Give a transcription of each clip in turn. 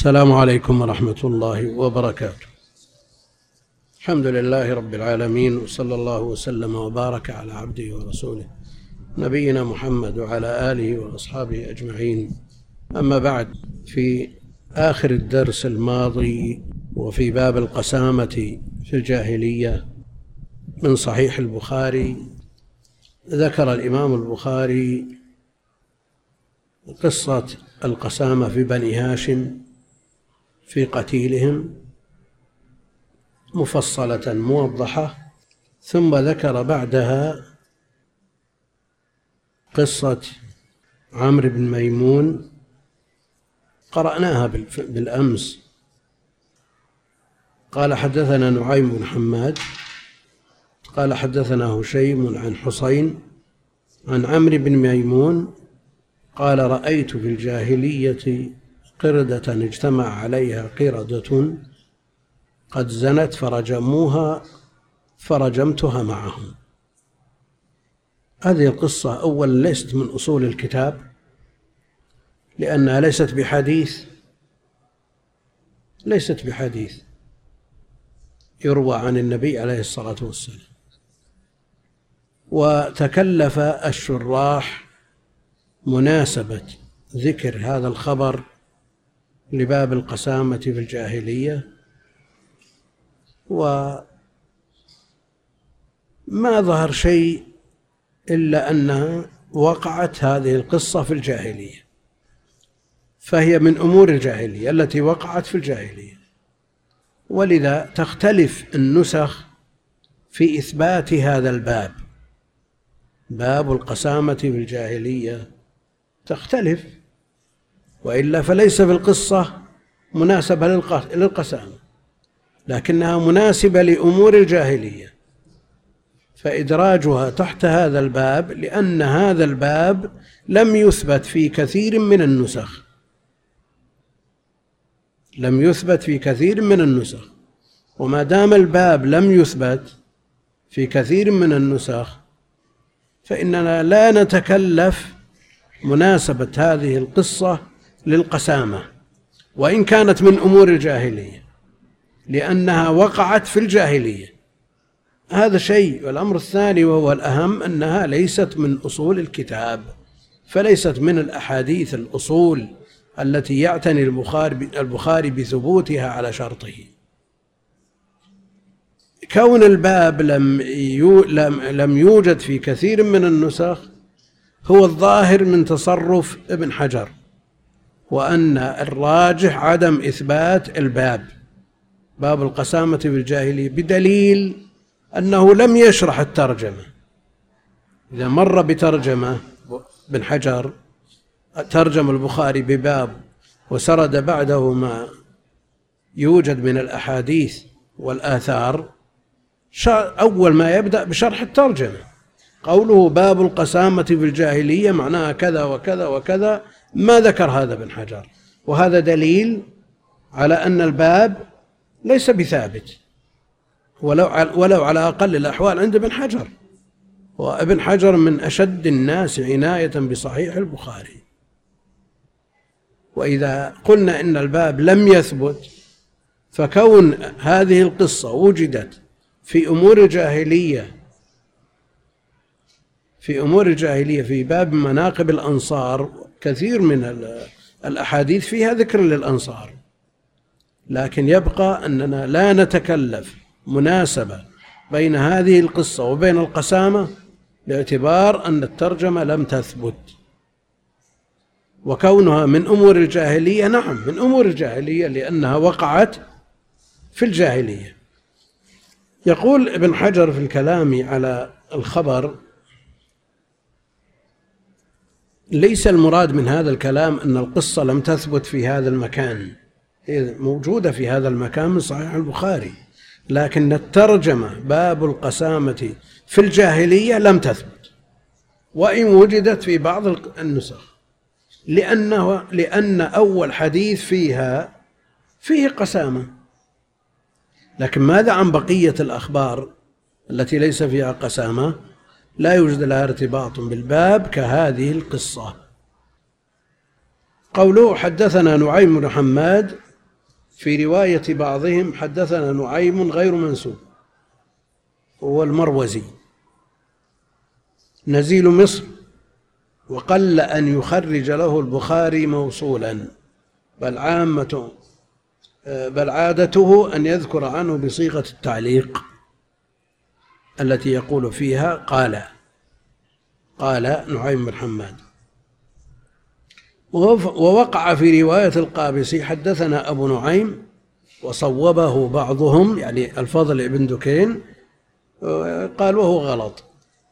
السلام عليكم ورحمة الله وبركاته. الحمد لله رب العالمين، وصلى الله وسلم وبارك على عبده ورسوله نبينا محمد وعلى آله وأصحابه أجمعين. أما بعد، في آخر الدرس الماضي وفي باب القسامة في الجاهلية من صحيح البخاري، ذكر الإمام البخاري قصة القسامة في بني هاشم في قتيلهم مفصلة موضحة، ثم ذكر بعدها قصة عمرو بن ميمون قرأناها بالأمس. قال حدثنا نعيم بن حماد قال حدثنا هشيم عن حسين عن عمرو بن ميمون قال: رأيت في الجاهلية قردة اجتمع عليها قردة قد زنت فرجموها فرجمتها معهم. هذه القصة أولا ليست من أصول الكتاب، لأنها ليست بحديث يروى عن النبي عليه الصلاة والسلام. وتكلف الشراح مناسبة ذكر هذا الخبر لباب القسامة في الجاهلية، وما ظهر شيء إلا أنها وقعت هذه القصة في الجاهلية، فهي من أمور الجاهلية التي وقعت في الجاهلية، ولذا تختلف النسخ في إثبات هذا الباب. باب القسامة في الجاهلية تختلف، وإلا فليس في القصة مناسبة للقسامة، لكنها مناسبة لأمور الجاهلية، فإدراجها تحت هذا الباب لأن هذا الباب لم يثبت في كثير من النسخ. وما دام الباب لم يثبت في كثير من النسخ فإننا لا نتكلف مناسبة هذه القصة للقسامة، وإن كانت من أمور الجاهلية، لأنها وقعت في الجاهلية. هذا شيء. والأمر الثاني وهو الأهم أنها ليست من أصول الكتاب، فليست من الأحاديث الأصول التي يعتني البخاري بثبوتها على شرطه. كون الباب لم يوجد في كثير من النسخ هو الظاهر من تصرف ابن حجر، وأن الراجح عدم إثبات الباب، باب القسامة بالجاهلية، بدليل أنه لم يشرح الترجمة. إذا مر بترجمة ابن حجر، ترجم البخاري بباب وسرد بعده ما يوجد من الأحاديث والآثار، أول ما يبدأ بشرح الترجمة. قوله باب القسامة في الجاهلية معناها كذا وكذا وكذا، ما ذكر هذا ابن حجر، وهذا دليل على أن الباب ليس بثابت، ولو على أقل الأحوال عند ابن حجر. وابن حجر من أشد الناس عناية بصحيح البخاري. وإذا قلنا إن الباب لم يثبت، فكون هذه القصة وجدت في أمور الجاهلية في باب مناقب الأنصار، كثير من الأحاديث فيها ذكر للأنصار، لكن يبقى أننا لا نتكلف مناسبة بين هذه القصة وبين القسامة باعتبار أن الترجمة لم تثبت. وكونها من أمور الجاهلية، نعم من أمور الجاهلية، لأنها وقعت في الجاهلية. يقول ابن حجر في الكلام على الخبر: ليس المراد من هذا الكلام أن القصة لم تثبت في هذا المكان، هي موجودة في هذا المكان من صحيح البخاري، لكن الترجمة باب القسامة في الجاهلية لم تثبت، وإن وجدت في بعض النسخ، لأن أول حديث فيه قسامة. لكن ماذا عن بقية الأخبار التي ليس فيها قسامة؟ لا يوجد لها ارتباط بالباب كهذه القصة. قوله حدثنا نعيم بن حماد في رواية بعضهم حدثنا نعيم غير منسوب، هو المروزي نزيل مصر، وقل أن يخرج له البخاري موصولا، بل عادته أن يذكر عنه بصيغة التعليق التي يقول فيها قال نعيم بن حماد. ووقع في رواية القابسي حدثنا أبو نعيم، وصوبه بعضهم يعني الفضل بن دكين قال وهو غلط.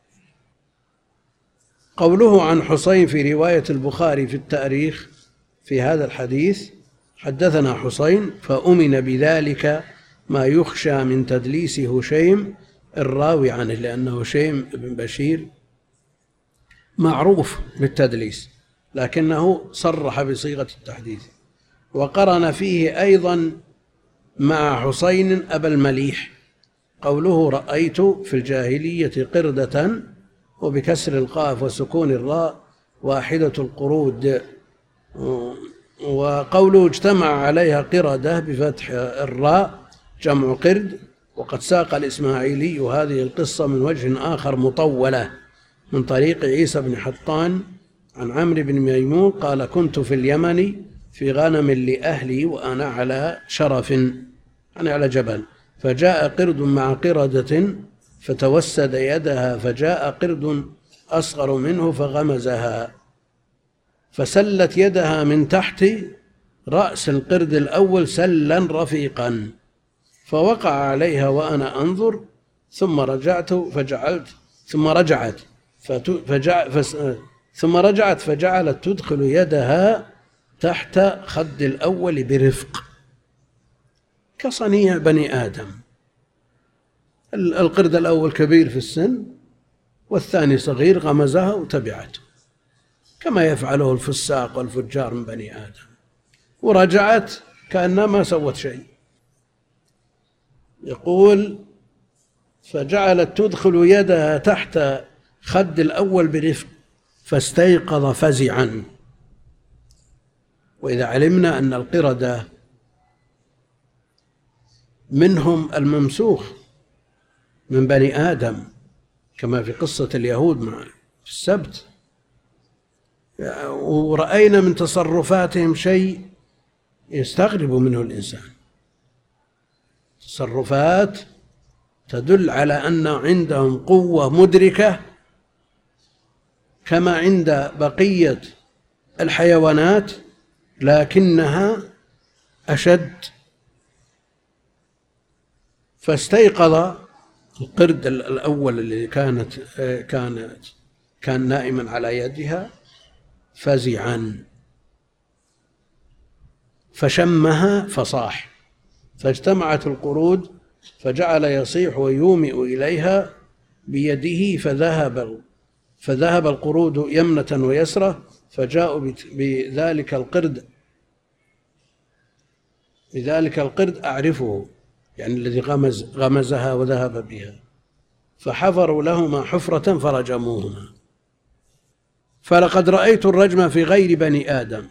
قوله عن حسين في رواية البخاري في التاريخ في هذا الحديث حدثنا حسين، فأمن بذلك ما يخشى من تدليس هشيم الراوي عنه، لأنه هشيم بن بشير معروف بالتدليس لكنه صرح بصيغة التحديث. وقرن فيه أيضا مع حسين أبا المليح، قوله رأيت في الجاهلية قردة وبكسر القاف وسكون الراء واحدة القرود، وقوله اجتمع عليها قردة بفتح الراء جمع قرد. وقد ساق الإسماعيلي هذه القصة من وجه آخر مطولة من طريق عيسى بن حطان عن عمرو بن ميمون قال كنت في اليمن في غنم لأهلي وأنا على شرف، أنا على جبل، فجاء قرد مع قردة فتوسد يدها، فجاء قرد أصغر منه فغمزها، فسلت يدها من تحت رأس القرد الأول سلا رفيقا، فوقع عليها وأنا أنظر، ثم رجعت فجعلت تدخل يدها تحت خد الأول برفق كصنيع بني آدم. القرد الأول كبير في السن والثاني صغير، غمزها وتبعته كما يفعله الفساق والفجار من بني آدم، ورجعت كأنها ما سوت شيء. يقول فجعلت تدخل يدها تحت خد الأول برفق فاستيقظ فزعا. وإذا علمنا أن القردة منهم الممسوخ من بني آدم كما في قصة اليهود مع السبت، ورأينا من تصرفاتهم شيء يستغرب منه الإنسان، تصرفات تدل على أن عندهم قوة مدركة كما عند بقية الحيوانات لكنها أشد. فاستيقظ القرد الأول الذي كان نائما على يدها فزعا، فشمها فصاح، فاجتمعت القرود فجعل يصيح ويومئ إليها بيده، فذهب القرود يمنة ويسرة، فجاءوا بذلك القرد أعرفه، يعني الذي غمزها وذهب بها، فحفروا لهما حفرة فرجموهما. فلقد رأيت الرجم في غير بني آدم.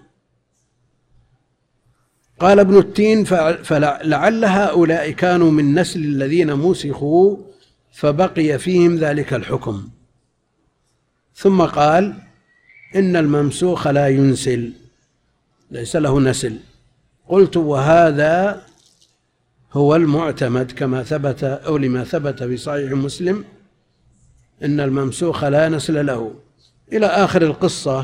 قال ابن التين فلعل هؤلاء كانوا من نسل الذين مسخوا فبقي فيهم ذلك الحكم. ثم قال إن الممسوخ لا ينسل، ليس له نسل. قلت وهذا هو المعتمد كما ثبت أو لما ثبت في صحيح مسلم إن الممسوخ لا نسل له إلى آخر القصة.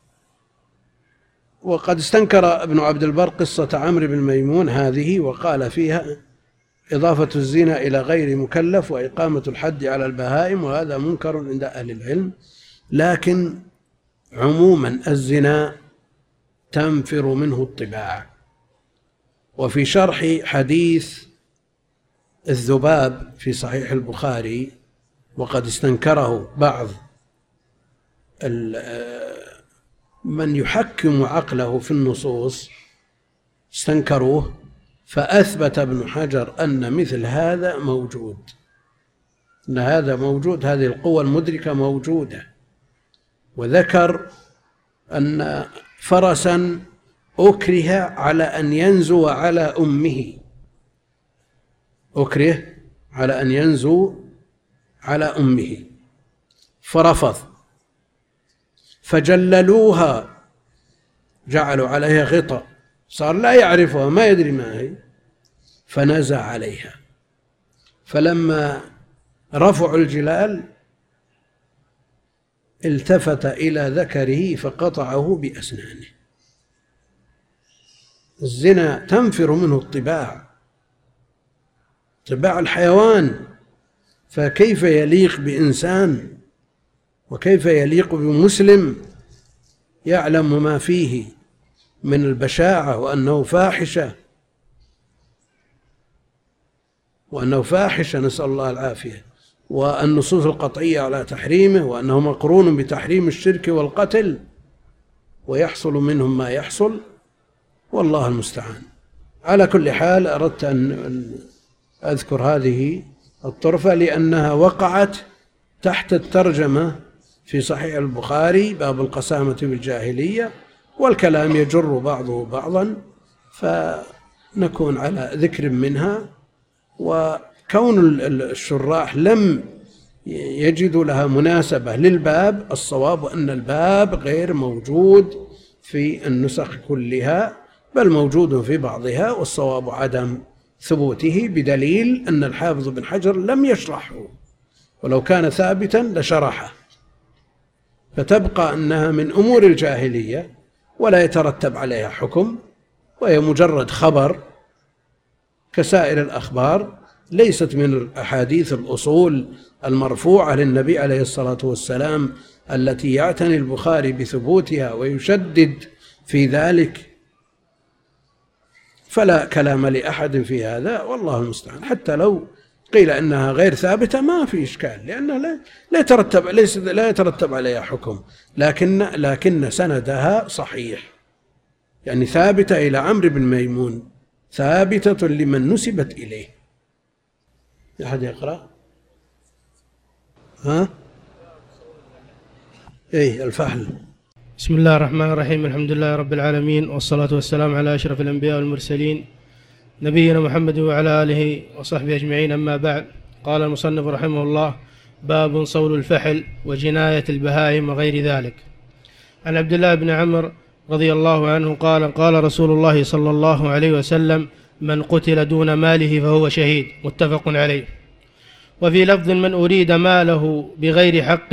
وقد استنكر ابن عبد البر قصة عمرو بن ميمون هذه، وقال فيها إضافة الزنا إلى غير مكلف وإقامة الحد على البهائم، وهذا منكر عند أهل العلم. لكن عموما الزنا تنفر منه الطباع. وفي شرح حديث الذباب في صحيح البخاري، وقد استنكره بعض من يحكم عقله في النصوص استنكروه، فأثبت ابن حجر أن مثل هذا موجود، أن هذا موجود، هذه القوة المدركة موجودة. وذكر أن فرسا أكره على أن ينزو على أمه، أكره على أن ينزو على أمه فرفض، فجللوها، جعلوا عليها غطاء، صار لا يعرفها، ما يدري ما هي، فنزع عليها. فلما رفعوا الجلال التفت إلى ذكره فقطعه بأسنانه. الزنا تنفر منه الطباع، طباع الحيوان، فكيف يليق بإنسان وكيف يليق بمسلم يعلم ما فيه من البشاعة وأنه فاحشة نسأل الله العافية، والنصوص القطعية على تحريمه، وأنه مقرون بتحريم الشرك والقتل، ويحصل منهم ما يحصل، والله المستعان. على كل حال أردت أن أذكر هذه الطرفة لأنها وقعت تحت الترجمة في صحيح البخاري باب القسامة بالجاهلية، والكلام يجر بعضه بعضا، فنكون على ذكر منها. وكون الشراح لم يجدوا لها مناسبة للباب، الصواب أن الباب غير موجود في النسخ كلها، بل موجود في بعضها، والصواب عدم ثبوته، بدليل أن الحافظ بن حجر لم يشرحه، ولو كان ثابتا لشرحه، فتبقى أنها من أمور الجاهلية ولا يترتب عليها حكم، وهي مجرد خبر كسائر الأخبار، ليست من الأحاديث الأصول المرفوعة للنبي عليه الصلاة والسلام التي يعتني البخاري بثبوتها ويشدد في ذلك، فلا كلام لأحد في هذا، والله المستعان. حتى لو قيل أنها غير ثابتة ما في إشكال، لأنها لا يترتب عليها حكم، لكن سندها صحيح، يعني ثابتة إلى عمرو بن ميمون، ثابتة لمن نسبت إليه. أحد يقرأ؟ الفحل. بسم الله الرحمن الرحيم، الحمد لله رب العالمين، والصلاة والسلام على أشرف الأنبياء والمرسلين نبينا محمد وعلى آله وصحبه أجمعين، أما بعد. قال المصنف رحمه الله: باب صول الفحل وجناية البهائم وغير ذلك. عن عبد الله بن عمرو رضي الله عنه قال: قال رسول الله صلى الله عليه وسلم: من قتل دون ماله فهو شهيد، متفق عليه. وفي لفظ: من أريد ماله بغير حق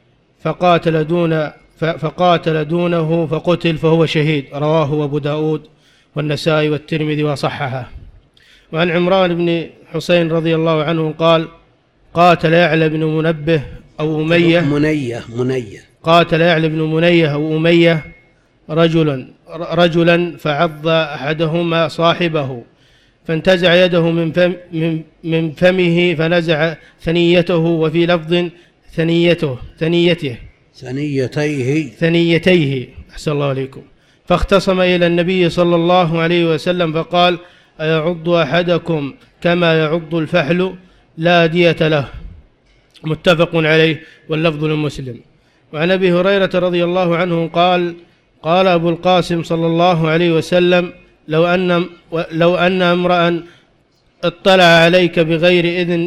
فقاتل دونه فقتل فهو شهيد، رواه أبو داود والنسائي والترمذي وصححه. وعن عمران بن حسين رضي الله عنه قال: قاتل يعلى بن منبه أو أمية قاتل يعلى بن منيه أو أمية رجلا فعض أحدهما صاحبه، فانتزع يده من فمه فنزع ثنيته، وفي لفظ ثنيتيه أحسن الله عليكم. فاختصم إلى النبي صلى الله عليه وسلم فقال: أيعض أحدكم كما يعض الفحل؟ لا دية له، متفق عليه، واللفظ لمسلم. وعن أبي هريرة رضي الله عنه قال: قال أبو القاسم صلى الله عليه وسلم: لو أن امرأ اطلع عليك بغير إذن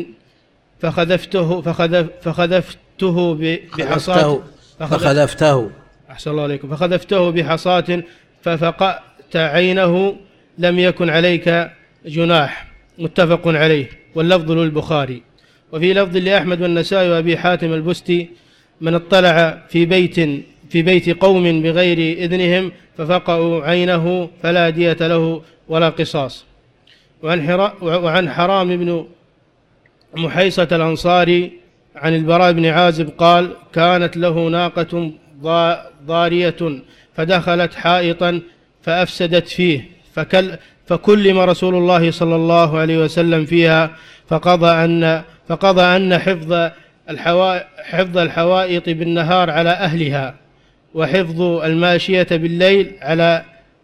فخذفته بحصاة ففقأت عينه لم يكن عليك جناح، متفق عليه، واللفظ للبخاري. وفي لفظ لأحمد والنسائي وأبي حاتم البستي: من اطلع في بيت قوم بغير إذنهم ففقأوا عينه فلا دية له ولا قصاص. وعن حرام بن محيصة الأنصاري عن البراء بن عازب قال: كانت له ناقة ضارية فدخلت حائطا فأفسدت فيه، فكلم رسول الله صلى الله عليه وسلم فيها، فقضى أن حفظ الحوائط بالنهار على أهلها، وحفظ الماشية بالليل على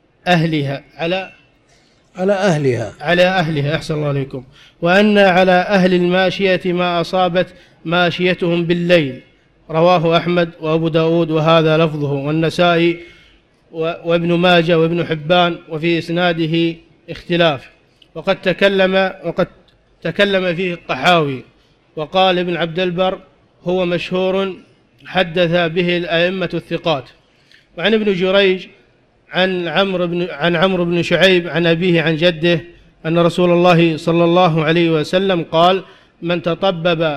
أهلها أحسن الله عليكم، وأن على أهل الماشية ما أصابت ماشيتهم بالليل، رواه أحمد وأبو داود وهذا لفظه، والنسائي وابن ماجه وابن حبان، وفي إسناده اختلاف. وقد تكلم فيه الطحاوي، وقال ابن عبد البر هو مشهور حدث به الأئمة الثقات. وعن ابن جريج عن عمرو بن شعيب عن أبيه عن جده أن رسول الله صلى الله عليه وسلم قال: من تطبب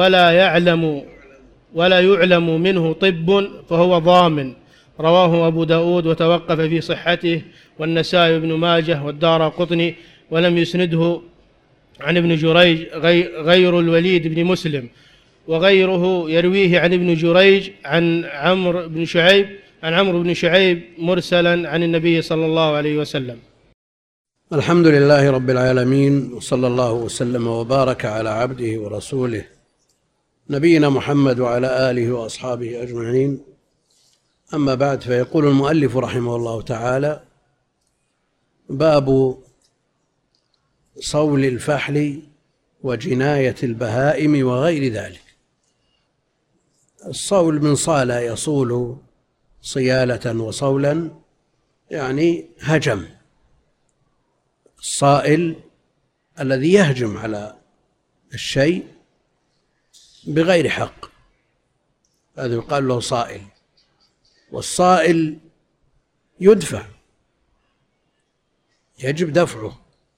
ولا يعلم منه طب فهو ضامن. رواه أبو داود وتوقف في صحته، والنسائي وابن ماجه والدارقطني، ولم يسنده عن ابن جريج غير الوليد بن مسلم، وغيره يرويه عن ابن جريج عن عمرو بن شعيب مرسلا عن النبي صلى الله عليه وسلم. الحمد لله رب العالمين، وصلى الله وسلم وبارك على عبده ورسوله نبينا محمد وعلى آله وأصحابه أجمعين. أما بعد، فيقول المؤلف رحمه الله تعالى: باب صول الفحل وجناية البهائم وغير ذلك. الصول من صال يصول صيالة وصولا، يعني هجم. الصائل الذي يهجم على الشيء بغير حق، هذا يقال له صائل. والصائل يدفع، يجب دفعه،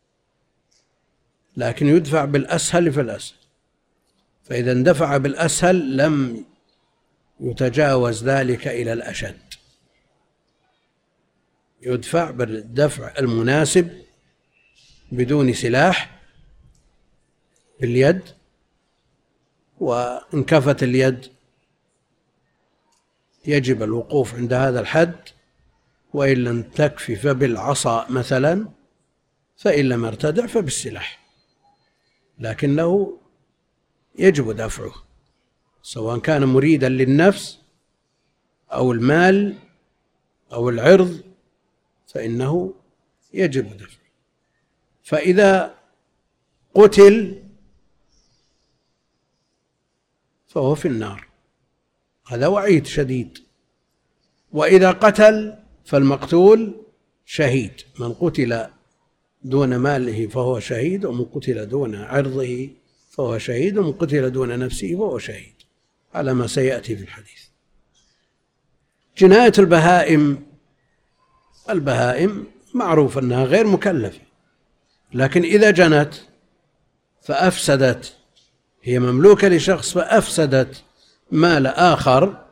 لكن يدفع بالأسهل فالأسهل. فإذا اندفع بالأسهل لم يتجاوز ذلك إلى الأشد، يدفع بالدفع المناسب بدون سلاح باليد، وإن كفت اليد يجب الوقوف عند هذا الحد، وإن لم تكفي فبالعصا مثلا، فإن لم يرتدع فبالسلاح، لكنه يجب دفعه سواء كان مريدا للنفس أو المال أو العرض، فإنه يجب دفعه. فإذا قتل فهو في النار، هذا وعيد شديد. وإذا قتل فالمقتول شهيد، من قتل دون ماله فهو شهيد، ومن قتل دون عرضه فهو شهيد، ومن قتل دون نفسه فهو شهيد، على ما سيأتي في الحديث. جناية البهائم معروف أنها غير مكلفة، لكن إذا جنت فأفسدت، هي مملوكة لشخص فأفسدت مال آخر،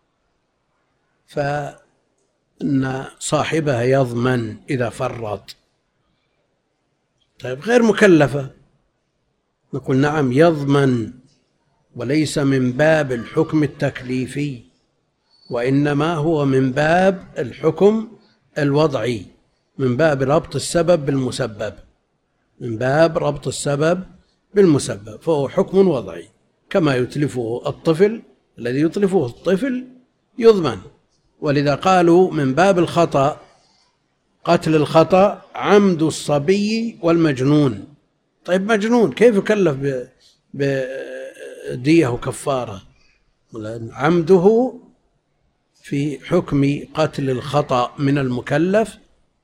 فإن صاحبها يضمن إذا فرط. طيب، غير مكلفة، نقول نعم يضمن، وليس من باب الحكم التكليفي، وإنما هو من باب الحكم الوضعي، من باب ربط السبب بالمسبب، من باب ربط السبب بالمسبب، فهو حكم وضعي. كما يتلفه الطفل، الذي يتلفه الطفل يضمن. ولذا قالوا من باب الخطأ، قتل الخطأ عمد الصبي والمجنون. طيب، مجنون كيف يكلف بدية وكفارة؟ عمده في حكم قتل الخطأ من المكلف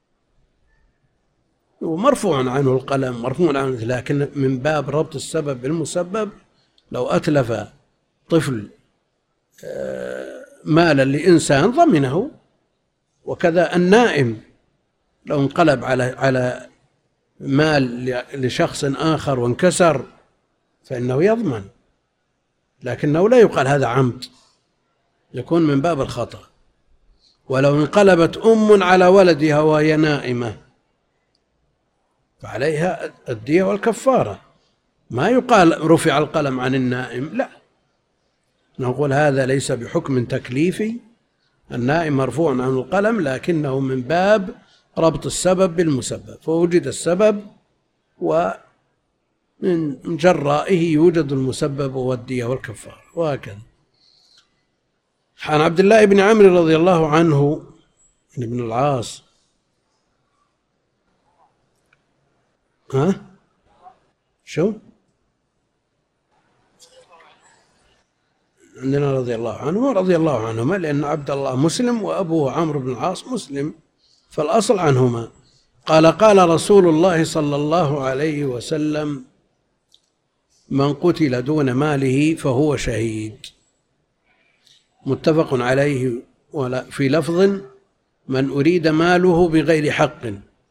ومرفوع عنه القلم، مرفوع عنه، لكن من باب ربط السبب بالمسبب، لو أتلف طفل مالا لإنسان ضمنه، وكذا النائم لو انقلب على مال لشخص آخر وانكسر فإنه يضمن، لكنه لا يقال هذا عمد، يكون من باب الخطأ. ولو انقلبت أم على ولدها وهي نائمة فعليها الدية والكفارة، ما يقال رفع القلم عن النائم، لا، نقول هذا ليس بحكم تكليفي، النائم مرفوع عن القلم، لكنه من باب ربط السبب بالمسبب، فوجد السبب ومن جرائه يوجد المسبب والدية والكفارة، وهكذا. عن عبد الله بن عمرو رضي الله عنه بن العاص شو؟ عندنا رضي الله عنه ورضي الله عنهما، لأن عبد الله مسلم وأبوه عمرو بن العاص مسلم، فالأصل عنهما. قال: قال رسول الله صلى الله عليه وسلم: من قتل دون ماله فهو شهيد. متفق عليه. في لفظ: من أريد ماله بغير حق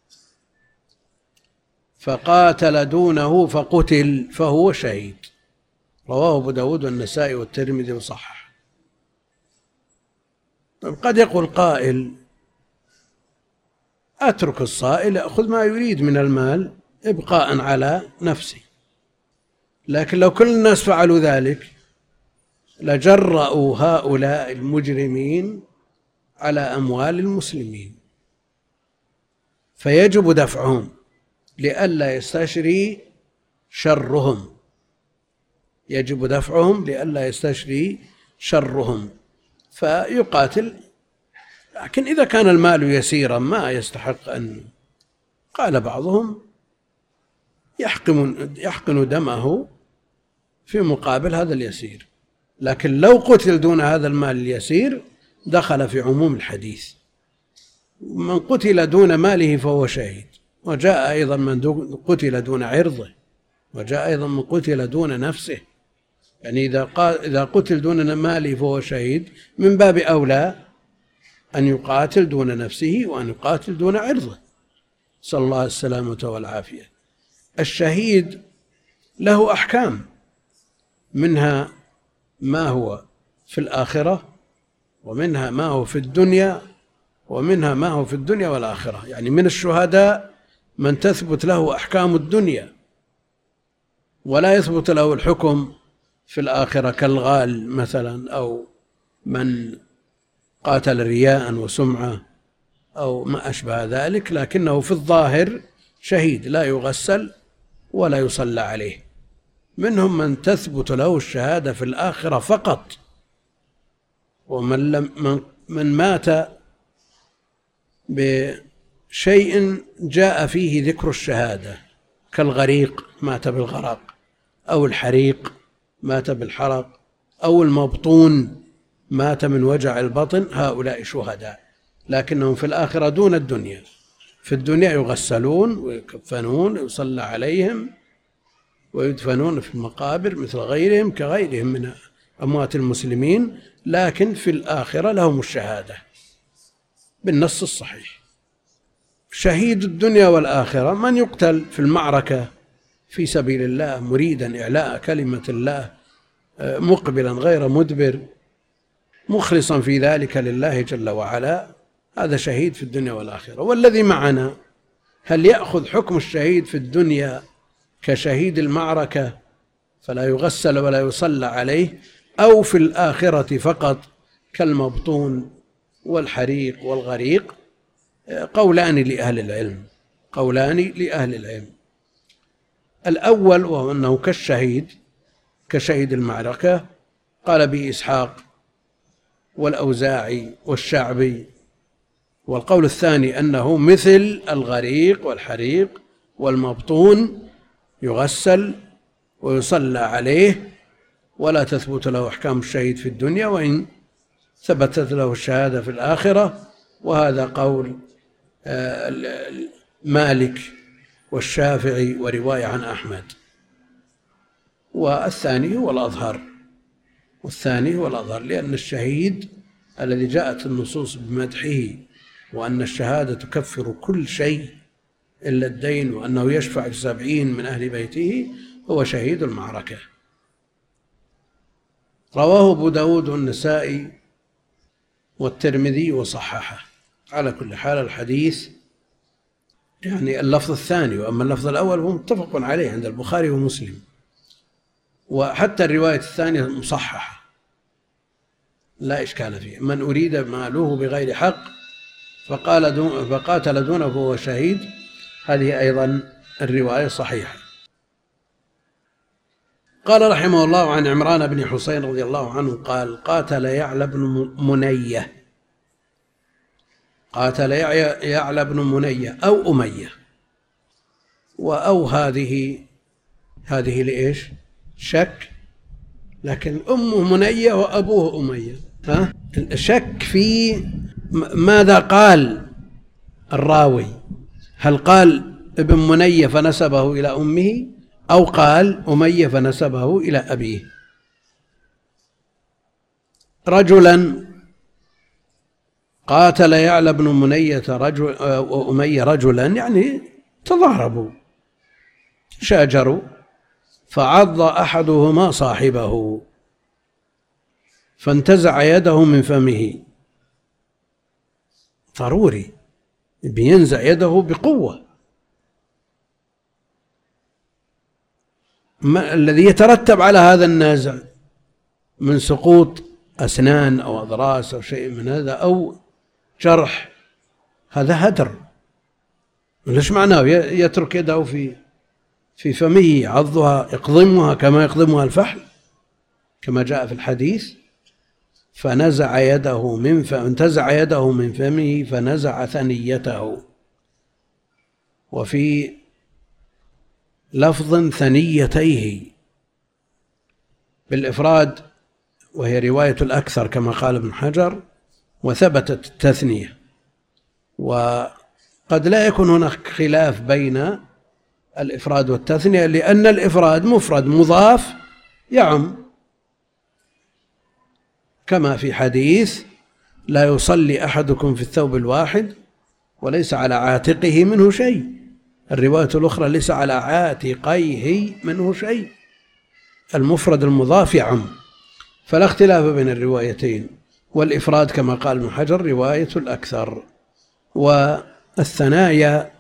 فقاتل دونه فقتل فهو شهيد. رواه أبو داود والنسائي والترمذي وصححه. قد يقول قائل: أترك الصائل يأخذ ما يريد من المال إبقاء على نفسه، لكن لو كل الناس فعلوا ذلك لجرأوا هؤلاء المجرمين على أموال المسلمين، فيجب دفعهم لئلا يستشري شرهم، يجب دفعهم لئلا يستشري شرهم فيقاتل. لكن إذا كان المال يسيرا ما يستحق أن، قال بعضهم يحقن دمه في مقابل هذا اليسير، لكن لو قتل دون هذا المال اليسير دخل في عموم الحديث. من قتل دون ماله فهو شهيد. وجاء أيضا من قتل دون عرضه، وجاء أيضا من قتل دون نفسه. يعني إذا قتل دون ماله فهو شهيد، من باب أولى أن يقاتل دون نفسه وأن يقاتل دون عرضه. صلى الله السلامة والعافية. الشهيد له أحكام، منها ما هو في الآخرة، ومنها ما هو في الدنيا، ومنها ما هو في الدنيا والآخرة. يعني من الشهداء من تثبت له أحكام الدنيا ولا يثبت له الحكم في الآخرة، كالغال مثلا، أو من قاتل رياء وسمعة أو ما أشبه ذلك، لكنه في الظاهر شهيد لا يغسل ولا يصلى عليه. منهم من تثبت له الشهادة في الآخرة فقط، من مات بشيء جاء فيه ذكر الشهادة، كالغريق مات بالغرق، أو الحريق مات بالحرق، أو المبطون مات من وجع البطن، هؤلاء شهداء، لكنهم في الآخرة دون الدنيا. في الدنيا يغسلون ويكفنون ويصلى عليهم ويدفنون في المقابر مثل غيرهم كغيرهم من أموات المسلمين، لكن في الآخرة لهم الشهادة بالنص الصحيح. شهيد الدنيا والآخرة من يقتل في المعركة في سبيل الله مريدا إعلاء كلمة الله، مقبلا غير مدبر، مخلصا في ذلك لله جل وعلا، هذا شهيد في الدنيا والآخرة. والذي معنا هل يأخذ حكم الشهيد في الدنيا كشهيد المعركة فلا يغسل ولا يصلى عليه، أو في الآخرة فقط كالمبطون والحريق والغريق؟ قولان لأهل العلم، قولان لأهل العلم. الأول وهو أنه كشهيد المعركة، قال به إسحاق والأوزاعي والشعبي. والقول الثاني أنه مثل الغريق والحريق والمبطون، يغسل ويصلى عليه ولا تثبت له أحكام الشهيد في الدنيا، وإن ثبتت له الشهادة في الآخرة. وهذا قول مالك والشافعي ورواية عن أحمد. والثاني هو الأظهر، لأن الشهيد الذي جاءت النصوص بمدحه وأن الشهادة تكفر كل شيء إلا الدين، وأنه يشفع 70 من أهل بيته، هو شهيد المعركة. رواه أبو داود والنسائي والترمذي وصححه. على كل حال الحديث يعني اللفظ الثاني، وأما اللفظ الأول هو متفق عليه عند البخاري ومسلم، وحتى الرواية الثانية مصححة لا إشكال فيه. من أريد ماله بغير حق فقاتل دونه فهو شهيد، هذه أيضا الرواية صحيحة. قال رحمه الله عن عمران بن حسين رضي الله عنه قال: قاتل يعلى بن منية أو أمية. وأو هذه لإيش؟ شك لكن أمه منية وأبوه أمية. الشك في ماذا قال الراوي، هل قال ابن منية فنسبه إلى أمه أو قال أمية فنسبه إلى أبيه. رجلا قاتل يعلى بن منية وأمية رجلا، يعني تضاربوا شاجروا، فعض أحدهما صاحبه فانتزع يده من فمه. ضروري بينزع يده بقوة. الذي يترتب على هذا النازع من سقوط أسنان أو أضراس أو شيء من هذا أو جرح، هذا هدر. ليش معناه يترك يده في فمه يعضها يقضمها كما يقضمها الفحل كما جاء في الحديث؟ فنزع يده انتزع يده من فمه فنزع ثنيته، وفي لفظ ثنيتيه بالإفراد، وهي رواية الأكثر كما قال ابن حجر، وثبتت التثنية. وقد لا يكون هناك خلاف بين الإفراد والتثنية، لأن الإفراد مفرد مضاف يعم، كما في حديث لا يصلي أحدكم في الثوب الواحد وليس على عاتقه منه شيء. الرواية الأخرى ليس على عاتقيه منه شيء. المفرد المضاف يعم، فلا اختلاف بين الروايتين. والإفراد كما قال ابن حجر رواية الأكثر. والثنايا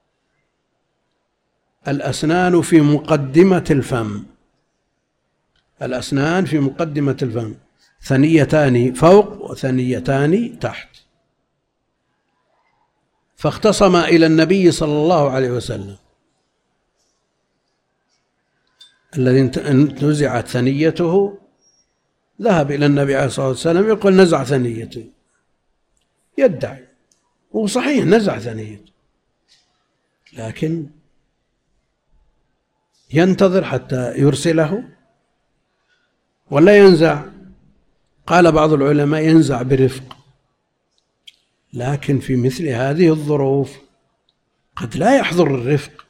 الأسنان في مقدمة الفم، الأسنان في مقدمة الفم، ثنيتان فوق وثنيتان تحت. فاختصم إلى النبي صلى الله عليه وسلم الذي نزعت ثنيته، ذهب إلى النبي عليه الصلاة والسلام يقول نزع ثنيته، يدعي وصحيح نزع ثنيته، لكن ينتظر حتى يرسله ولا ينزع؟ قال بعض العلماء ينزع برفق، لكن في مثل هذه الظروف قد لا يحضر الرفق،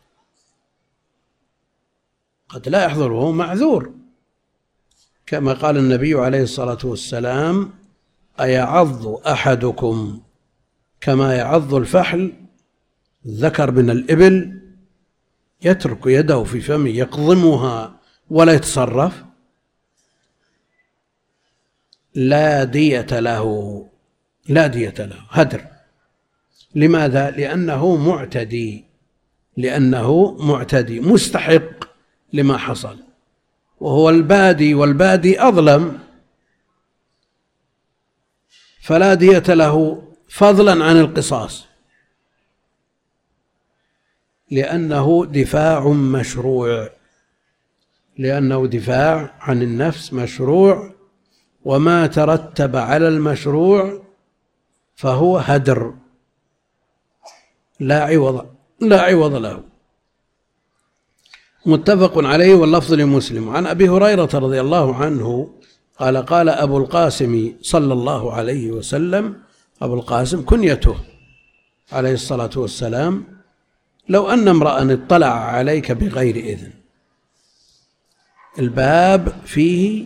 قد لا يحضر وهو معذور، كما قال النبي عليه الصلاة والسلام أيعض أحدكم كما يعض الفحل الذكر من الإبل، يترك يده في فمه يقضمها ولا يتصرف؟ لا دية له، لا دية له، هدر. لماذا؟ لأنه معتدي مستحق لما حصل، وهو البادي، والبادي أظلم، فلا دية له فضلا عن القصاص، لأنه دفاع مشروع، لأنه دفاع عن النفس مشروع، وما ترتب على المشروع فهو هدر لا عوض له. متفق عليه، واللفظ لمسلم. عن أبي هريرة رضي الله عنه قال قال أبو القاسم صلى الله عليه وسلم، أبو القاسم كنيته عليه الصلاة والسلام، لو أن امرأ اطلع عليك بغير إذن. الباب فيه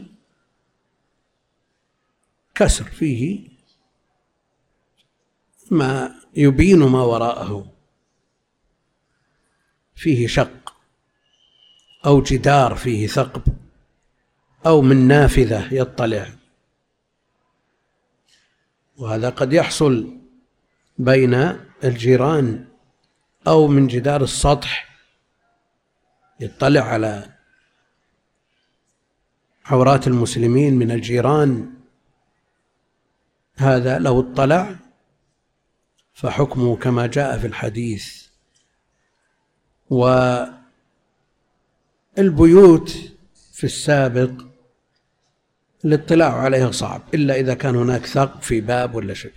كسر، فيه ما يبين ما وراءه، فيه شق أو جدار فيه ثقب أو من نافذة يطلع، وهذا قد يحصل بين الجيران أو من جدار السطح يطلع على عورات المسلمين من الجيران. هذا لو اطلع فحكمه كما جاء في الحديث. والبيوت في السابق الاطلاع عليها صعب إلا إذا كان هناك ثقب في باب ولا شيء،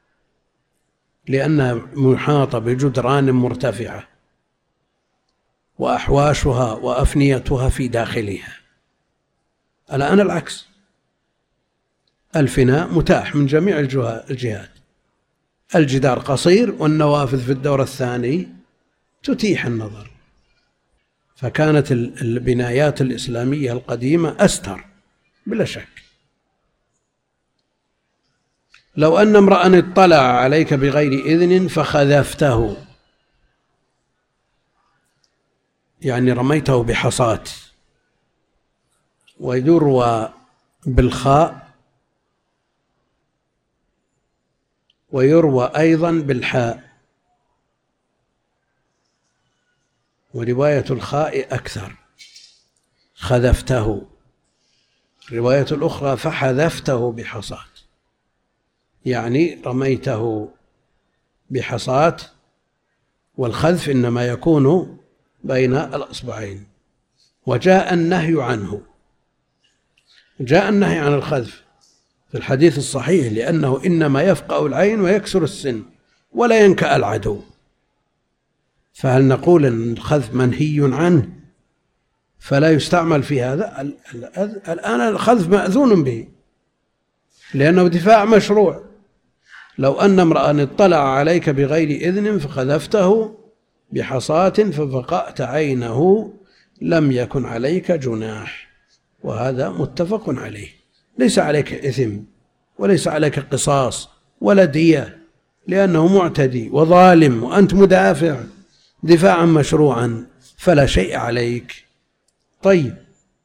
لأنها محاطة بجدران مرتفعة وأحواشها وأفنيتها في داخلها، الآن العكس، الفناء متاح من جميع الجهات، الجدار قصير والنوافذ في الدور الثاني تتيح النظر. فكانت البنايات الإسلامية القديمة أستر بلا شك. لو أن امرأ اطلع عليك بغير إذن فخذفته، يعني رميته بحصاة، ويروى بالخاء ويروى أيضا بالحاء، ورواية الخاء أكثر، خذفته. الرواية الأخرى فحذفته بحصاة، يعني رميته بحصاة، والخذف إنما يكون بين الأصبعين. وجاء النهي عنه، جاء النهي عن الخذف في الحديث الصحيح، لأنه إنما يفقأ العين ويكسر السن ولا ينكأ العدو. فهل نقول أن الخذف منهي عنه فلا يستعمل في هذا؟ الآن الخذف مأذون به لأنه دفاع مشروع. لو أن امرأ اطلع عليك بغير إذن فخذفته بحصاة ففقأت عينه لم يكن عليك جناح، وهذا متفق عليه. ليس عليك إثم وليس عليك قصاص ولا دية، لأنه معتدي وظالم وأنت مدافع دفاعا مشروعا، فلا شيء عليك. طيب،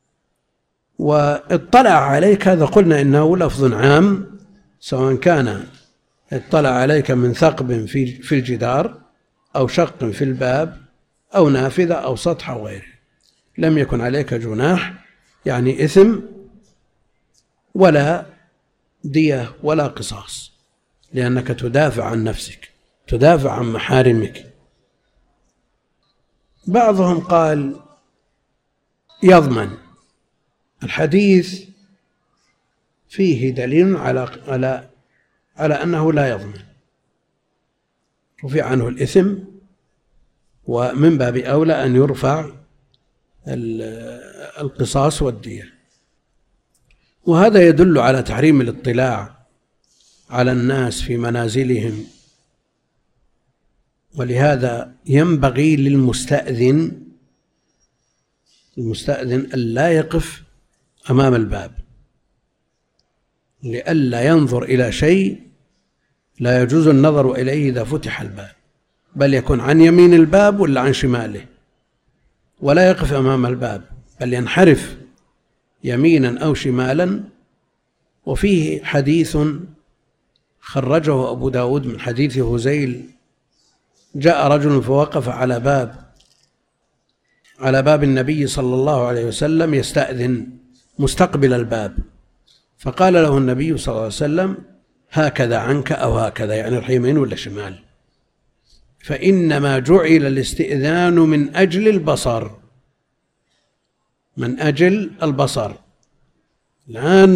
واطلع عليك هذا قلنا إنه لفظ عام، سواء كان اطلع عليك من ثقب في الجدار أو شق في الباب أو نافذة أو سطح أو غيره، لم يكن عليك جناح، يعني إثم ولا دية ولا قصاص، لأنك تدافع عن نفسك، تدافع عن محارمك. بعضهم قال يضمن. الحديث فيه دليل على أنه لا يضمن، رفع عنه الإثم، ومن باب أولى أن يرفع القصاص والدية. وهذا يدل على تحريم الاطلاع على الناس في منازلهم، ولهذا ينبغي للمستأذن أن لا يقف أمام الباب لئلا ينظر إلى شيء لا يجوز النظر إليه إذا فتح الباب، بل يكون عن يمين الباب ولا عن شماله، ولا يقف أمام الباب بل ينحرف يمينا أو شمالا. وفيه حديث خرجه أبو داود من حديث هزيل: جاء رجل فوقف على باب النبي صلى الله عليه وسلم يستأذن مستقبل الباب، فقال له النبي صلى الله عليه وسلم: هكذا عنك أو هكذا، يعني اليمين ولا شمال، فإنما جعل الاستئذان من أجل البصر، من أجل البصر. الآن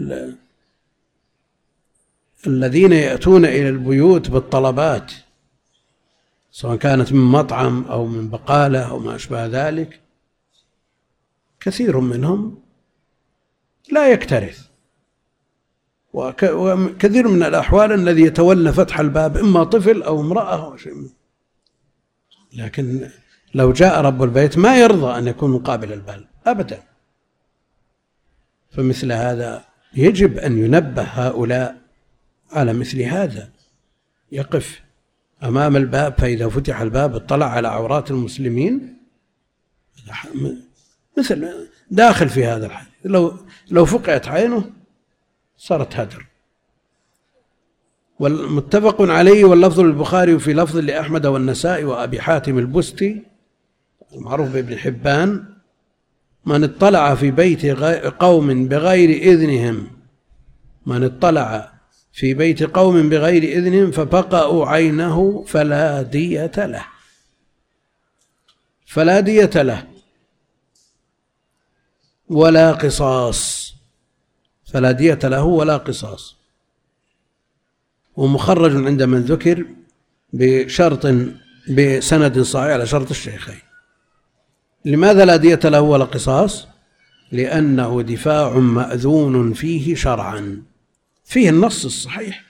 الذين يأتون إلى البيوت بالطلبات، سواء كانت من مطعم أو من بقالة أو ما أشبه ذلك، كثير منهم لا يكترث، وكثير من الأحوال الذي يتولى فتح الباب إما طفل أو امرأة أو شيء. لكن لو جاء رب البيت ما يرضى أن يكون مقابل الباب أبدا. فمثل هذا يجب أن ينبه هؤلاء على مثل هذا، يقف أمام الباب، فإذا فتح الباب اطلع على عورات المسلمين، مثل داخل في هذا الحديث، لو فقعت عينه صارت هدر. والمتفق عليه، واللفظ للبخاري وفي لفظ لأحمد والنسائي وأبي حاتم البستي المعروف بابن حبان: من اطلع في بيت قوم بغير إذنهم، من اطلع في بيت قوم بغير إذنهم ففقأوا عينه فلا دية له، فلا دية له ولا قصاص، فلا دية له ولا قصاص. ومخرج عند من ذكر بسند صحيح على شرط الشيخين. لماذا لا دية له ولا قصاص؟ لأنه دفاع مأذون فيه شرعا، فيه النص الصحيح.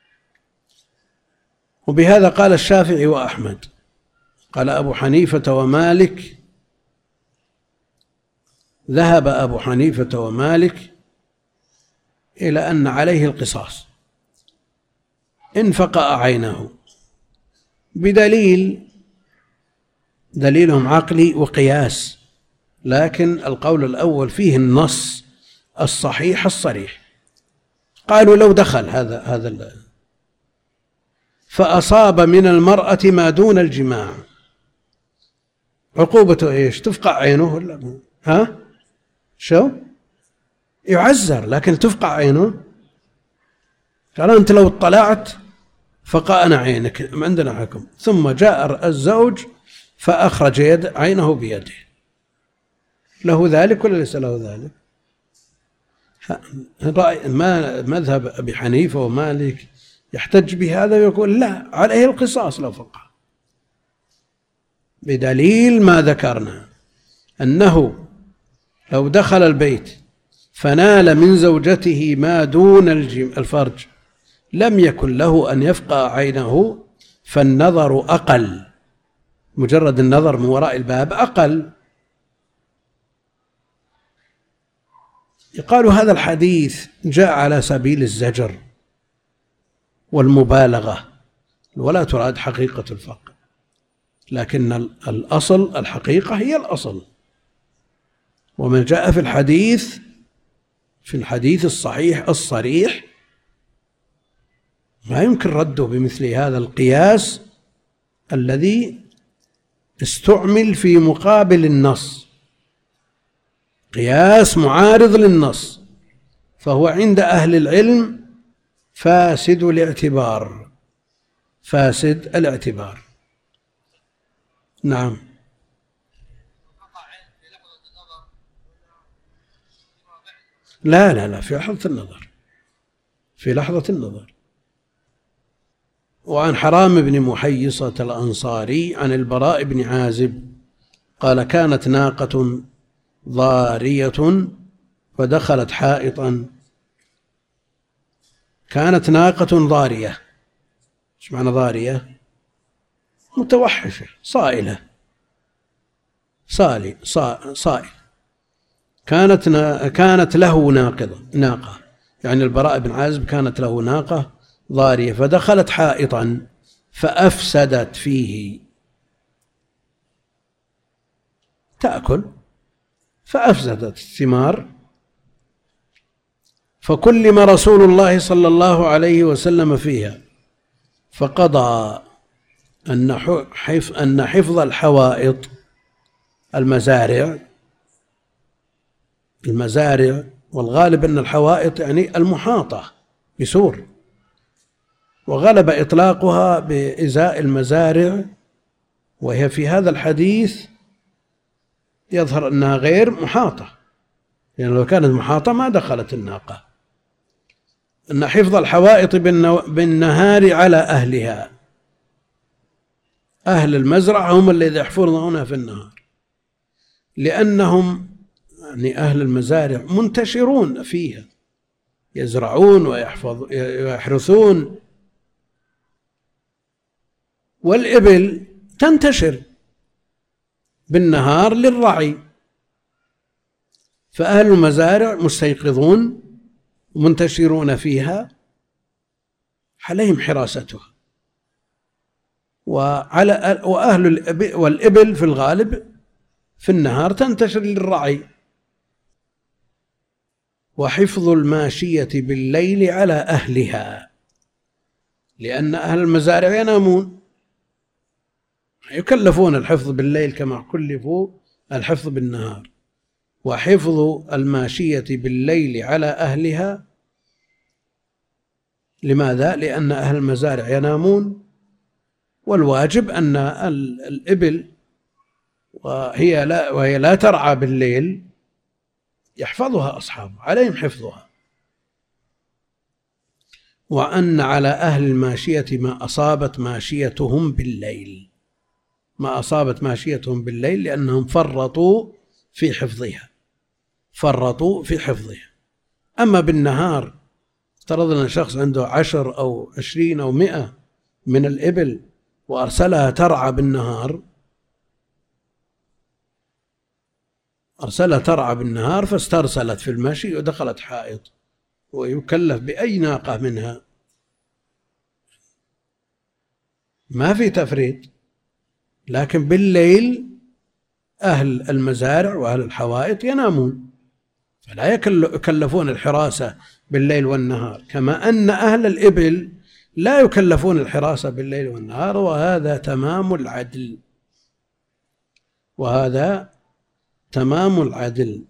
وبهذا قال الشافعي وأحمد. قال أبو حنيفة ومالك، ذهب أبو حنيفة ومالك إلى أن عليه القصاص إن فقأ عينه، دليلهم عقلي وقياس، لكن القول الأول فيه النص الصحيح الصريح. قالوا لو دخل هذا فأصاب من المرأة ما دون الجماع، عقوبته إيش؟ تفقع عينه ولا شو؟ يعزر، لكن تفقع عينه. قال أنت لو اطلعت فقأنا عينك، عندنا حكم. ثم جاء الزوج فأخرج عينه بيده، له ذلك ولا ليس له ذلك؟ مذهب أبي حنيفة ومالك يحتج بهذا ويقول لا، عليه القصاص لو فقع، بدليل ما ذكرنا أنه لو دخل البيت فنال من زوجته ما دون الفرج لم يكن له أن يفقأ عينه، فالنظر أقل، مجرد النظر من وراء الباب أقل. يقال هذا الحديث جاء على سبيل الزجر والمبالغة، ولا تراد حقيقة الفقر، لكن الأصل الحقيقة هي الأصل. وما جاء في الحديث الصحيح الصريح ما يمكن رده بمثل هذا القياس الذي استعمل في مقابل النص، قياس معارض للنص، فهو عند أهل العلم فاسد الاعتبار. نعم. لا في لحظة النظر. وعن حرام بن محيصة الأنصاري عن البراء بن عازب قال كانت ناقة ضارية فدخلت حائطا. كانت ناقة ضارية، ايش معنى ضارية؟ متوحشة، صائلة، صائل. كانت له ناقة، يعني البراء بن عازب كانت له ناقة ضارية فدخلت حائطا فأفسدت فيه، تأكل فأفسدت الثمار، فكلم رسول الله صلى الله عليه وسلم فيها، فقضى أن حفظ الحوائط، المزارع، والغالب أن الحوائط يعني المحاطة بسور، وغلب إطلاقها بإزاء المزارع، وهي في هذا الحديث يظهر أنها غير محاطة، لأن لو كانت محاطة ما دخلت الناقة. أن حفظ الحوائط بالنهار على أهلها، أهل المزرعة هم الذين يحفظونها في النهار، لأنهم يعني أهل المزارع منتشرون فيها، يزرعون ويحرثون، والإبل تنتشر بالنهار للرعي، فأهل المزارع مستيقظون منتشرون فيها، عليهم حراستها. والإبل في الغالب في النهار تنتشر للرعي. وحفظ الماشية بالليل على أهلها، لأن أهل المزارع ينامون، يكلفون الحفظ بالليل كما كلفوا الحفظ بالنهار. وحفظ الماشية بالليل على أهلها، لماذا؟ لأن أهل المزارع ينامون، والواجب أن الإبل وهي لا ترعى بالليل يحفظها أصحابه، عليهم حفظها. وأن على أهل الماشية ما أصابت ماشيتهم بالليل، لأنهم فرطوا في حفظها، فرطوا في حفظها. أما بالنهار افترضنا أن شخص عنده 10 أو 20 أو 100 من الإبل وأرسلها ترعى بالنهار، فاسترسلت في المشي ودخلت حائط، ويكلف بأي ناقة منها، ما في تفريط. لكن بالليل أهل المزارع وأهل الحوائط ينامون، فلا يكلفون الحراسة بالليل والنهار، كما أن أهل الإبل لا يكلفون الحراسة بالليل والنهار. وهذا تمام العدل.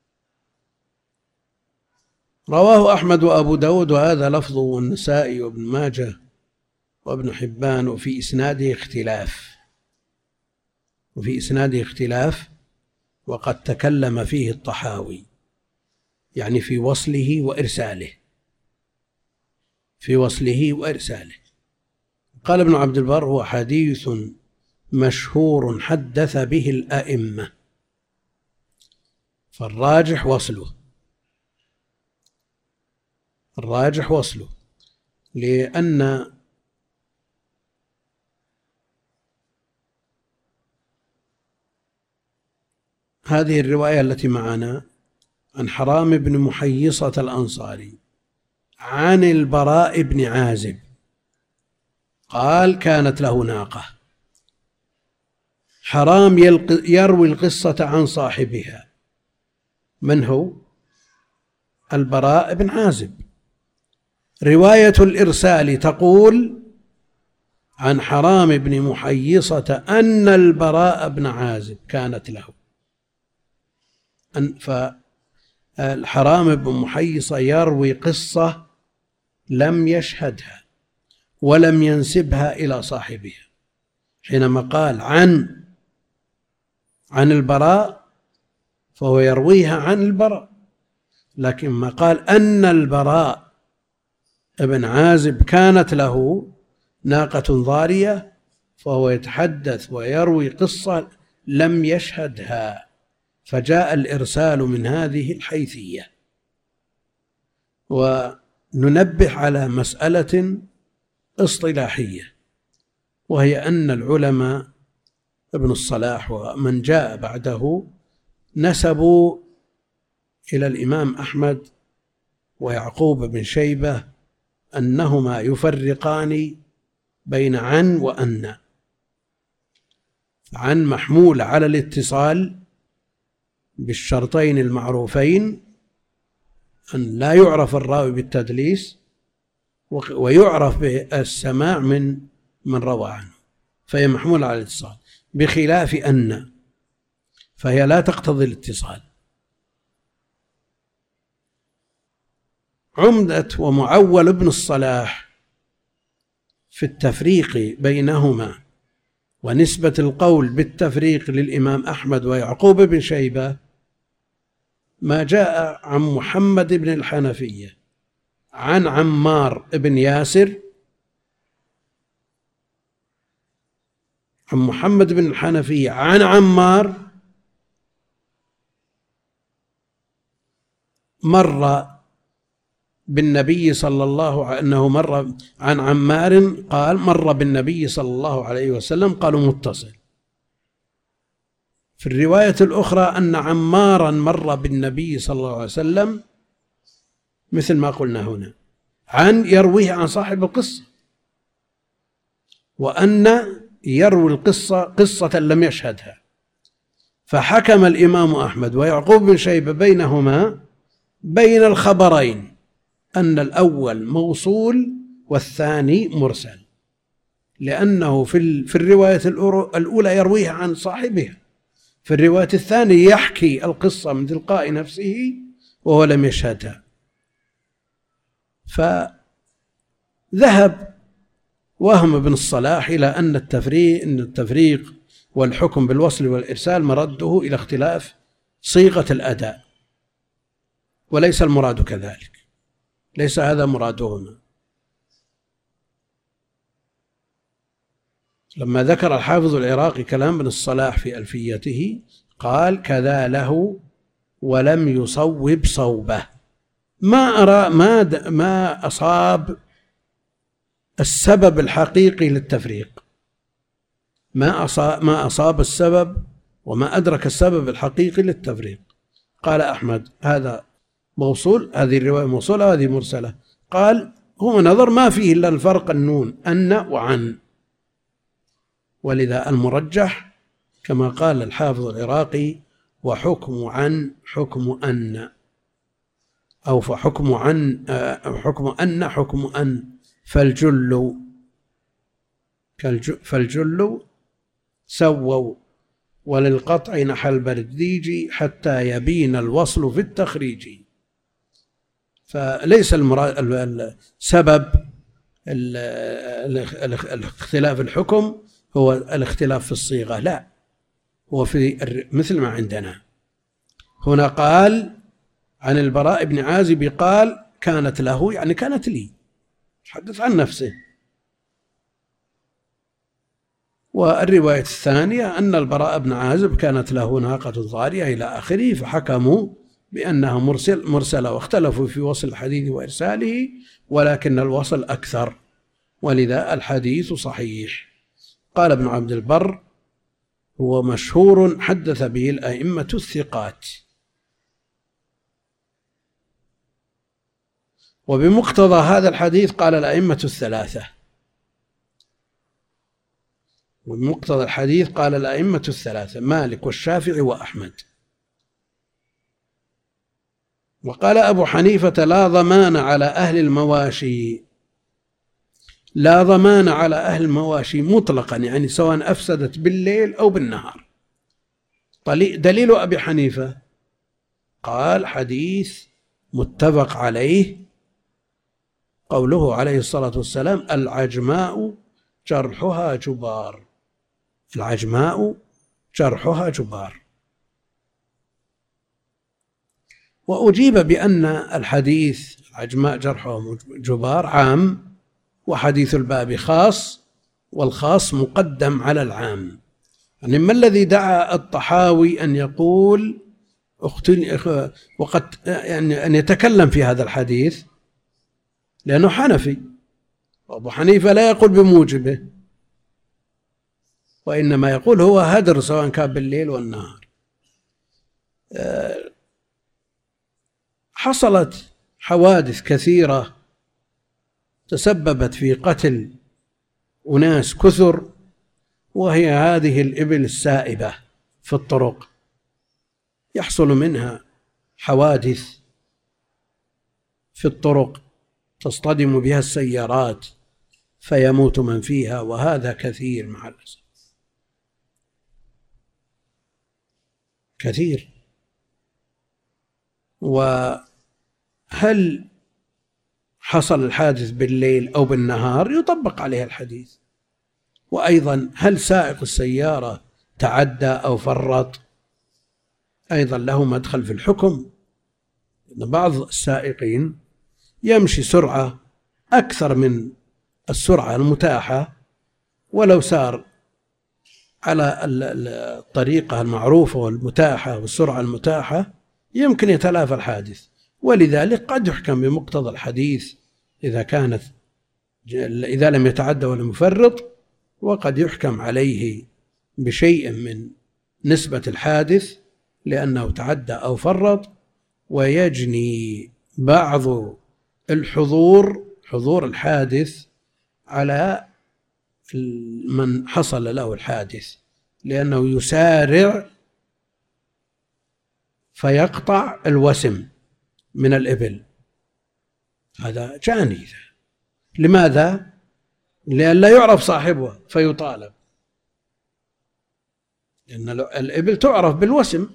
رواه أحمد وأبو داود وهذا لفظه، والنسائي وابن ماجه وابن حبان، وفي إسناده اختلاف، وقد تكلم فيه الطحاوي، يعني في وصله وإرساله. قال ابن عبد البر: هو حديث مشهور حدث به الأئمة، فالراجح وصله، لأن هذه الرواية التي معنا عن حرام بن محيصة الأنصاري عن البراء بن عازب قال: كانت له ناقة. حرام يروي القصة عن صاحبها. من هو؟ البراء بن عازب. رواية الإرسال تقول عن حرام بن محيصة أن البراء بن عازب كانت له. فالحرام بن محيصة يروي قصة لم يشهدها ولم ينسبها إلى صاحبها. حينما قال عن البراء فهو يرويها عن البراء، لكن ما قال أن البراء ابن عازب كانت له ناقة ضارية فهو يتحدث ويروي قصة لم يشهدها، فجاء الإرسال من هذه الحيثية. وننبه على مسألة اصطلاحية، وهي أن العلماء ابن الصلاح ومن جاء بعده نسبوا إلى الإمام أحمد ويعقوب بن شيبة أنهما يفرقان بين عن وأن. عن محمول على الاتصال بالشرطين المعروفين، أن لا يعرف الراوي بالتدليس ويعرف بالسماع من روى عنه، فهي محمولة على الاتصال، بخلاف أن فهي لا تقتضي الاتصال. عمدة ومعول ابن الصلاح في التفريق بينهما ونسبة القول بالتفريق للإمام أحمد ويعقوب بن شيبة ما جاء عن محمد بن الحنفية عن عمار بن ياسر، عن محمد بن الحنفية عن عمار، مر بالنبي صلى الله عليه أنه مر عن عمار قال مر بالنبي صلى الله عليه وسلم، قالوا متصل. في الرواية الأخرى أن عمارا مر بالنبي صلى الله عليه وسلم، مثل ما قلنا هنا، عن يرويه عن صاحب القصة، وأن يروي القصة قصة لم يشهدها. فحكم الإمام أحمد ويعقوب بن شيبة بينهما بين الخبرين أن الأول موصول والثاني مرسل، لأنه في الرواية الأولى يرويها عن صاحبها، في الرواية الثانية يحكي القصة من تلقاء نفسه وهو لم يشهدها. فذهب وهم ابن الصلاح إلى أن التفريق والحكم بالوصل والإرسال مرده إلى اختلاف صيغة الأداء، وليس المراد كذلك، ليس هذا مرادهما. لما ذكر الحافظ العراقي كلام ابن الصلاح في ألفيته قال: كذا له ولم يصوب صوبه. ما أصاب السبب الحقيقي للتفريق، ما أصاب السبب وما أدرك السبب الحقيقي للتفريق. قال أحمد هذا موصول، هذه الرواية موصولة، هذه مرسلة. قال هو نظر ما فيه إلا الفرق النون، أن وعن، ولذا المرجح كما قال الحافظ العراقي: وحكم عن حكم أن، أو فحكم عن حكم أن حكم أن، فالجل سووا، وللقطع نحى البرديج، حتى يبين الوصل في التخريج. فليس سبب الاختلاف الحكم هو الاختلاف في الصيغة، لا، هو في مثل ما عندنا هنا. قال عن البراء بن عازب قال: كانت له، يعني كانت لي، حدث عن نفسه. والرواية الثانية أن البراء بن عازب كانت له ناقة ضارية إلى آخره، فحكموا بأنها مرسلة، واختلفوا في وصل الحديث وإرساله، ولكن الوصل أكثر، ولذا الحديث صحيح. قال ابن عبد البر: هو مشهور حدث به الأئمة الثقات. وبمقتضى هذا الحديث قال الأئمة الثلاثة، وبمقتضى الحديث قال الأئمة الثلاثة: مالك والشافعي وأحمد. وقال أبو حنيفة: لا ضمان على أهل المواشي، لا ضمان على أهل المواشي مطلقا، يعني سواء أفسدت بالليل أو بالنهار. دليل أبي حنيفة قال: حديث متفق عليه، قوله عليه الصلاة والسلام: العجماء جرحها جبار، العجماء جرحها جبار. وأجيب بأن الحديث العجماء جرحها جبار عام، وحديث الباب خاص، والخاص مقدم على العام. يعني ما الذي دعا الطحاوي أن يقول وقد يعني أن يتكلم في هذا الحديث؟ لأنه حنفي، وأبو حنيفة لا يقول بموجبه، وإنما يقول هو هدر سواء كان بالليل والنهار. حصلت حوادث كثيرة تسببت في قتل أناس كثر، وهي هذه الإبل السائبة في الطرق، يحصل منها حوادث في الطرق تصطدم بها السيارات فيموت من فيها، وهذا كثير مع الأسف، كثير. وهل حصل الحادث بالليل أو بالنهار يطبق عليه الحديث. وأيضا هل سائق السيارة تعدى أو فرط أيضا له مدخل في الحكم. بعض السائقين يمشي سرعة أكثر من السرعة المتاحة، ولو سار على الطريقة المعروفة والمتاحة والسرعة المتاحة يمكن يتلافى الحادث. ولذلك قد يحكم بمقتضى الحديث إذا لم يتعدى ولم يفرط، وقد يحكم عليه بشيء من نسبة الحادث لأنه تعدى أو فرط، ويجني بعض حضور الحادث على من حصل له الحادث، لأنه يسارع فيقطع الوسم من الإبل، هذا جاني. لماذا؟ لأن لا يعرف صاحبها فيطالب، لأن الإبل تعرف بالوسم،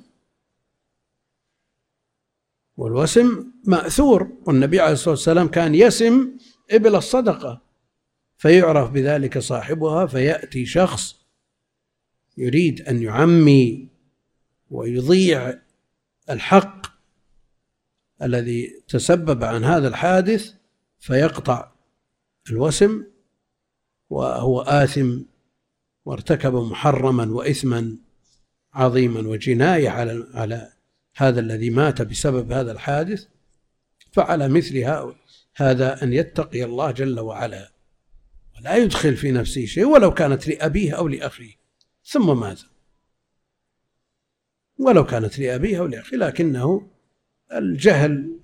والوسم مأثور، والنبي عليه الصلاة والسلام كان يسم إبل الصدقة، فيعرف بذلك صاحبها، فيأتي شخص يريد أن يعمي ويضيع الحق الذي تسبب عن هذا الحادث فيقطع الوسم، وهو آثم وارتكب محرما وإثما عظيما وجناية على هذا الذي مات بسبب هذا الحادث، فعلى مثل هذا أن يتقي الله جل وعلا ولا يدخل في نفسه شيء ولو كانت لأبيه أو لأخيه، ثم ماذا؟ ولو كانت لأبيه أو لأخيه، لكنه الجهل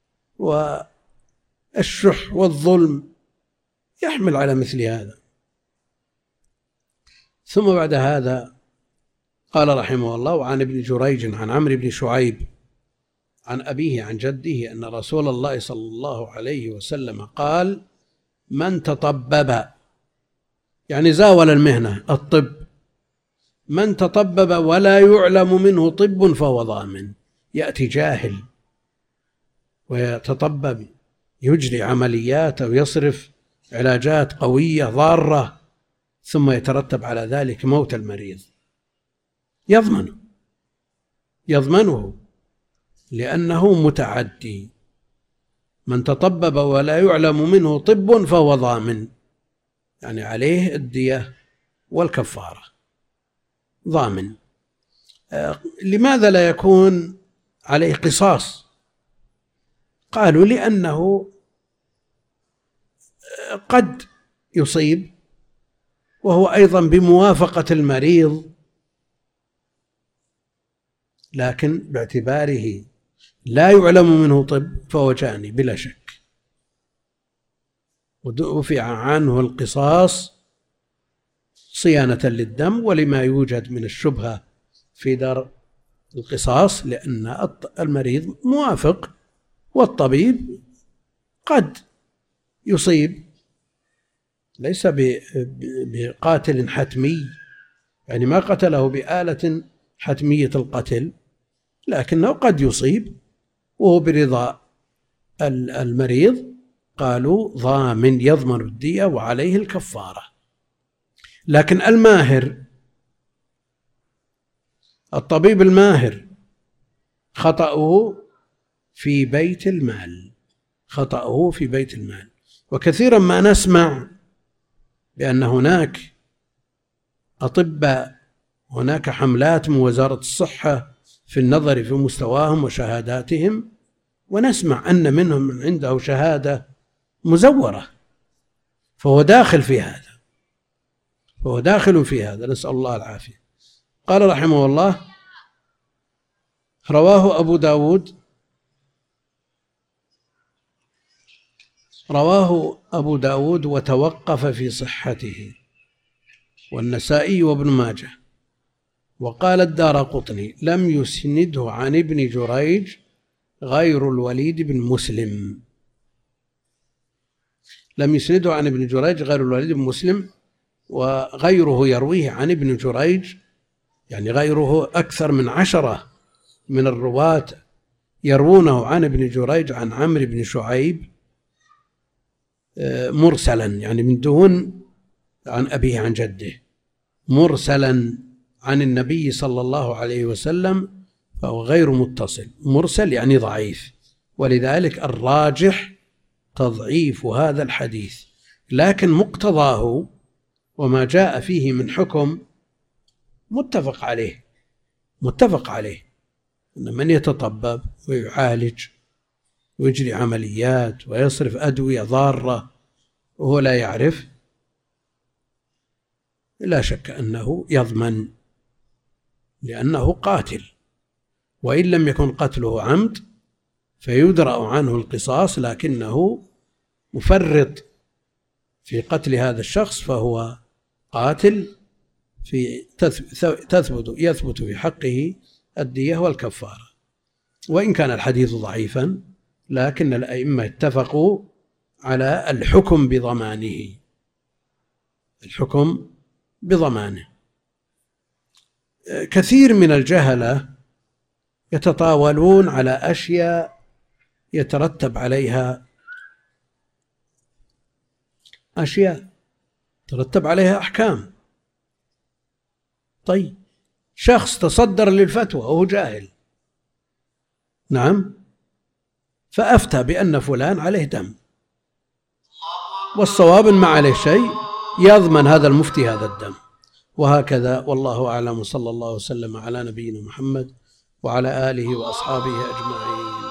والشح والظلم يحمل على مثل هذا. ثم بعد هذا قال رحمه الله: وعن ابن جريج عن عمرو بن شعيب عن أبيه عن جده أن رسول الله صلى الله عليه وسلم قال: من تطبب، يعني زاول المهنة الطب، من تطبب ولا يعلم منه طب فهو ضامن. يأتي جاهل ويتطبب، يجري عمليات أو يصرف علاجات قوية ضارة، ثم يترتب على ذلك موت المريض، يضمنه لأنه متعدي. من تطبب ولا يعلم منه طب فهو ضامن، يعني عليه الدية والكفارة، ضامن. لماذا لا يكون عليه قصاص؟ قالوا: لأنه قد يصيب وهو أيضا بموافقة المريض، لكن باعتباره لا يعلم منه طب فهو جاني بلا شك، ودفع عنه القصاص صيانة للدم ولما يوجد من الشبهة في دار القصاص، لأن المريض موافق والطبيب قد يصيب، ليس بقاتل حتمي، يعني ما قتله بآلة حتمية القتل، لكنه قد يصيب وهو برضا المريض. قالوا: ضامن، يضمن الدية وعليه الكفارة. لكن الماهر، الطبيب الماهر، خطأه في بيت المال، خطأه في بيت المال. وكثيرا ما نسمع بأن هناك أطباء، هناك حملات من وزارة الصحة في النظر في مستواهم وشهاداتهم، ونسمع أن منهم من عنده شهادة مزورة، فهو داخل في هذا، فهو داخل في هذا، نسأل الله العافية. قال رحمه الله: رواه أبو داود وتوقف في صحته، والنسائي وابن ماجه، وقال الدارقطني: لم يسنده عن ابن جريج غير الوليد بن مسلم. لم يسنده عن ابن جريج غير الوليد بن مسلم، وغيره يرويه عن ابن جريج، يعني غيره أكثر من 10 من الرواة يروونه عن ابن جريج عن عمرو بن شعيب مرسلا، يعني من دون عن أبيه عن جده، مرسلا عن النبي صلى الله عليه وسلم، فهو غير متصل. مرسل يعني ضعيف، ولذلك الراجح تضعيف هذا الحديث، لكن مقتضاه وما جاء فيه من حكم متفق عليه أن من يتطبب ويعالج ويجري عمليات ويصرف أدوية ضارة وهو لا يعرف، لا شك أنه يضمن، لأنه قاتل، وإن لم يكن قتله عمد فيدرأ عنه القصاص، لكنه مفرط في قتل هذا الشخص، فهو قاتل، يثبت في حقه الدية والكفارة. وإن كان الحديث ضعيفا، لكن الأئمة اتفقوا على الحكم بضمانه. كثير من الجهلة يتطاولون على أشياء يترتب عليها أحكام. طيب، شخص تصدر للفتوى وهو جاهل، نعم، فأفتى بأن فلان عليه دم، والصواب ما عليه شيء، يضمن هذا المفتي هذا الدم، وهكذا. والله أعلم، صلى الله وسلم على نبينا محمد وعلى آله وأصحابه أجمعين.